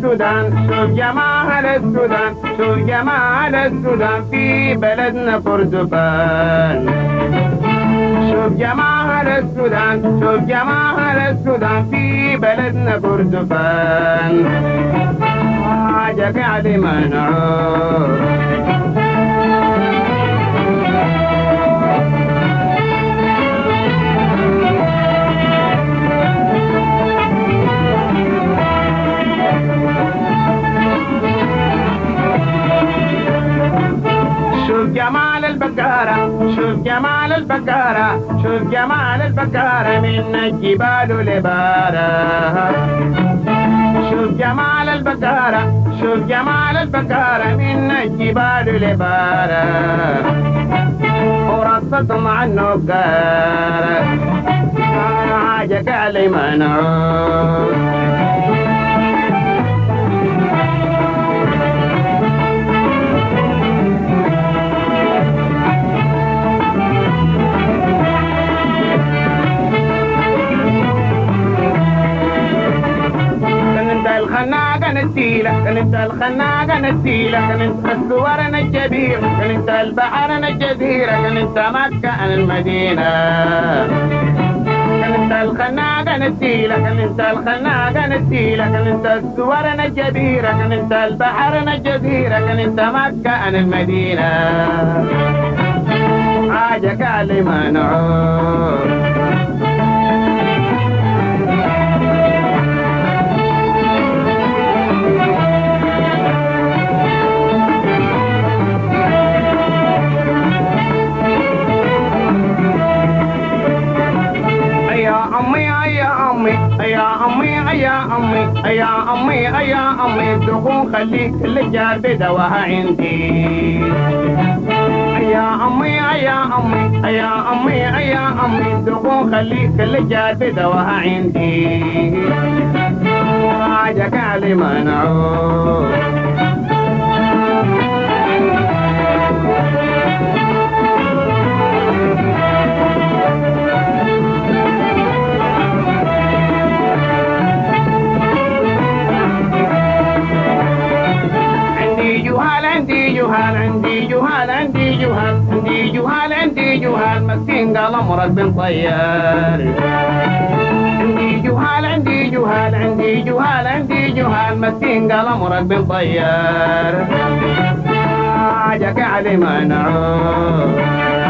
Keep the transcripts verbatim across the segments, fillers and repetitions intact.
السودان، شوف جمال السودان، شوف جمال السودان في بلدنا برتقال. شوف جمال السودان، شوف جمال السودان في بلدنا برتقال. حاجة قاعد منعوش. شوف جمال البكارة، شوف جمال البكارة، شوف جمال البكارة من الجبال لبارة. شوف جمال البكارة، شوف جمال البكارة من الجبال لبارة. ورصت مع النقارة حاجة قال منعوش. الخناقة نسيلة، كنت الخناقة نسيلة، كنت الصور الجبير، كنت البحر الجزيرة، كنت مكة المدينة. كنت الخناقة نسيلة، كنت الخناقة نسيلة، كنت الصور الجبيرة، كنت البحر الجزيرة، كنت مكة المدينة. حاجة قال منعوش. يا أمي يا أمي يا أمي يا أمي تكون خليك الجار بدواها عندي. يا أمي يا أمي يا أمي يا أمي تكون خليك الجار بدواها عندي. حاجة قال منعوش. عندي جهال عندي جهال عندي جهال عندي جهال عندي جهال مسكين قال امرك بن طيار. عندي جهال عندي جهال عندي جهال عندي جهال مسكين قال امرك بن طيار. حاجة قاعد منعوش.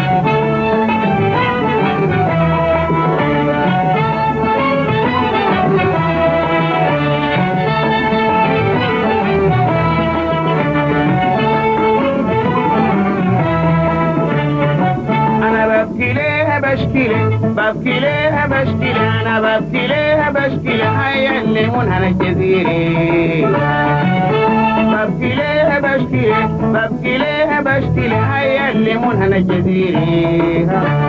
بشكي له ببكي لها بشكي له انا ببكي لها بشكي له هيا اللي منها الجزيري. ببكي لها بشكي له ببكي لها بشكي له هيا اللي منها الجزيري.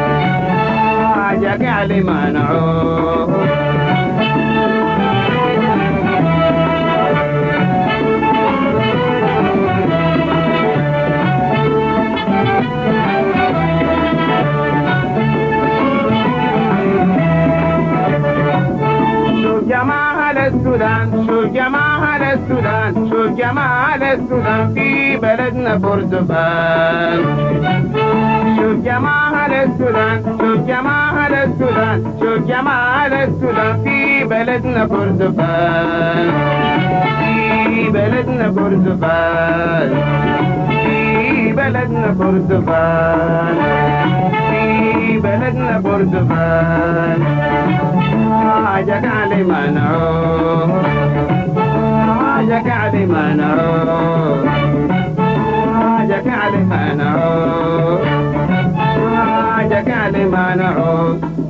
حاجة قاعد منعوش. جمال السودان، شوف جمال السودان، شوف جمال السودان في بلدنا برتقال. شوف جمال السودان، شوف جمال السودان، شوف جمال السودان في بلدنا برتقال. في بلدنا برتقال، في بلدنا برتقال، في بلدنا برتقال. حاجة قاعد منعوش. حاجة قاعد منعوش. حاجة قاعد منعوش. حاجة قاعد منعوش.